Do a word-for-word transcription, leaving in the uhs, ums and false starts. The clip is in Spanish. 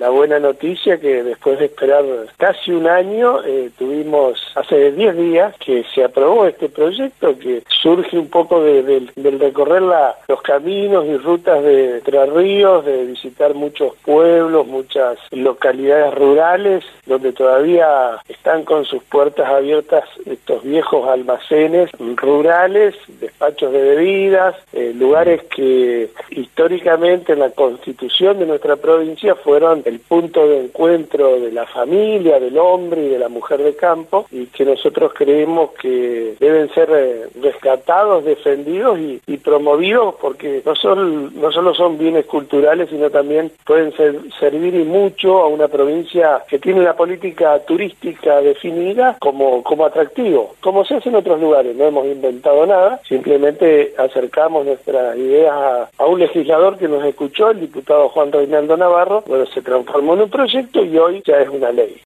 la buena noticia que después de esperar casi un año, eh, tuvimos hace diez días que se aprobó este proyecto que surge un poco de, de, del recorrer la, los caminos y rutas de Entre Ríos, de visitar muchos pueblos, muchas localidades rurales, donde todavía están con sus puertas abiertas estos viejos almacenes rurales, despachos de bebidas, eh, lugares que históricamente en la constitución de nuestra provincia fueron el punto de encuentro de la familia, del hombre y de la mujer de campo, y que nosotros creemos que deben ser eh, rescatados, defendidos y, y promovidos, porque no son no solo son bienes culturales, sino también pueden ser, servir y mucho a una provincia que tiene una política turística definida como, como atractivo, como se hace en otros lugares. No hemos inventado nada, simplemente acercamos nuestras ideas a, a un legislador que nos escuchó, el diputado Juan Reinaldo Navarro. Bueno, se transformó en un proyecto y hoy ya es una ley.